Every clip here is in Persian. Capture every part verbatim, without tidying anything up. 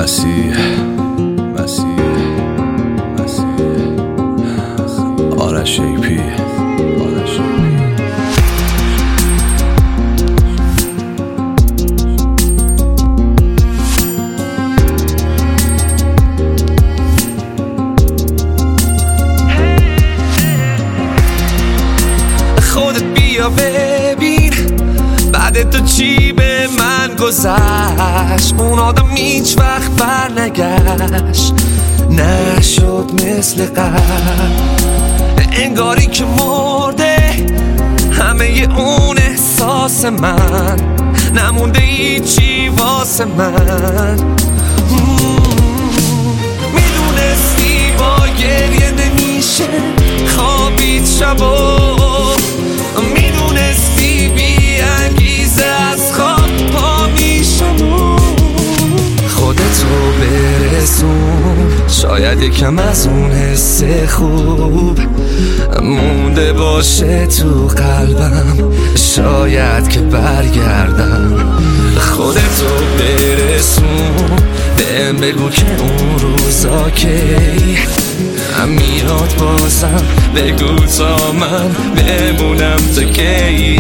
مسیح مسیح مسیح آرش ای پی آرش ای پی خودت بیا ببین بعد تو چی به من گذشت. اون آدم هیچ وقت بر نگشت، نشد مثل قبل، انگاری که مرده همه اون احساس من، نمونده هیچی واسه من. میدونستی با گریه نمیشه خوابید شبا، میدونستی بی انگیزه از خواب پا میشم. خودتو برسون، شاید یکم از اون حس خوب مونده باشه تو قلبم، شاید که برگردم. خودتو برسون، بهم بگو که اون روزا کی میاد بازم، بگو تا من بمونم تا کی.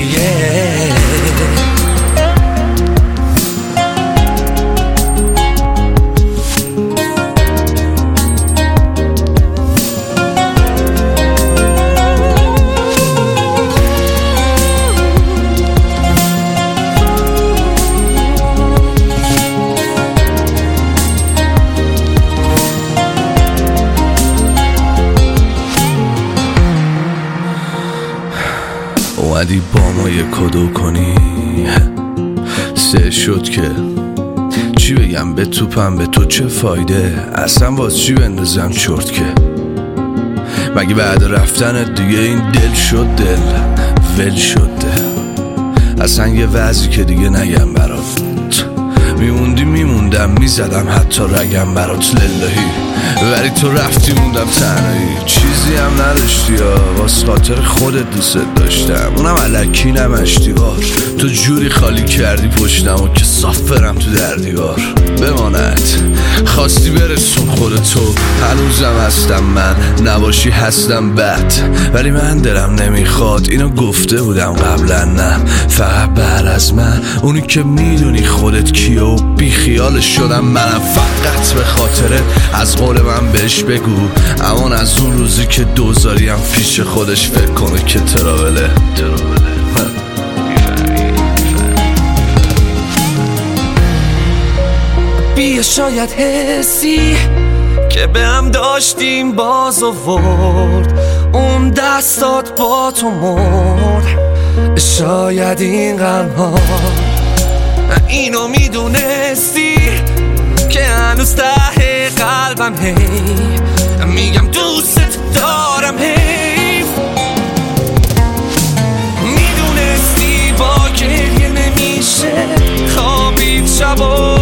اومدی با ما یه کدو کنی، سه شد که چی بگم به توپم، به تو چه فایده، اصلا باز چی بندازم چرت که مگه بعد رفتنت دیگه این دل شد دل ول شد دل. اصلا یه وضعی که دیگه نگم برات، میموندی میموندم میزدم حتی رگم برات للهی، ولی تو رفتی موندم تنهایی، چیزی هم نداشتی یا واس خاطر خودت دوست داشتم، اونم الکی نمشتی وار، تو جوری خالی کردی پشتم و که صاف برم تو در دیوار. بماند خواستی برسون خودتو، هنوزم هستم من، نباشی هستم بد، ولی من دلم نمیخواد، اینو گفته بودم قبلا، نه فقط بعد از من اونی که میدونی خودت کیه و بی خیالش شدم منم، فقط به خاطرت از قول من بهش بگو امان از اون روزی که دوزاریم پیش خودش فکر کنه که تراوله تراوله. بیا شاید حسی که به هم داشتیم باز آورد، اون دستات با تو مرد، شاید این غم ها اینو میدونستی که هنوز ته قلبم هی میگم دوست دارم، حیف میدونستی با گریه نمیشه خوابید شبا،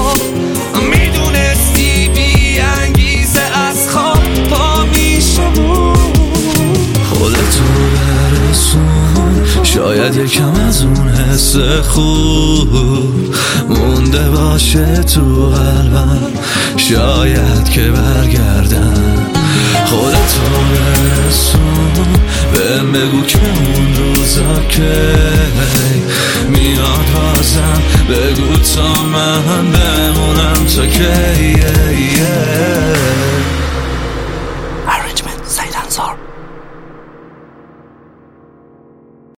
میدونستی بی انگیزه از خواب پا میشم. خودتو برسون، شاید یکم از اون حس خوب مونده باشه تو قلبم، شاید که برگردم. خودتو برسون، بهم بگو که اون روزا که میاد بازم، بگو تا من بمونم تا که